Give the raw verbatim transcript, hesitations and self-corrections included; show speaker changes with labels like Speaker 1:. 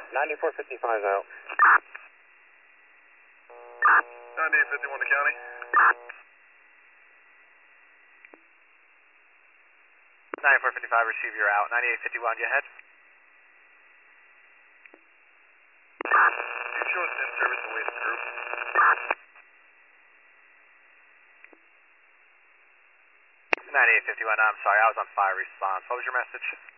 Speaker 1: ninety-four fifty-five out.
Speaker 2: ninety-eight fifty-one to county.
Speaker 3: ninety-four fifty-five, receive your out. ninety-eight fifty-one, go ahead.
Speaker 2: You show us in service away the group.
Speaker 3: ninety-eight fifty-one, I'm sorry, I was on fire response. What was your message?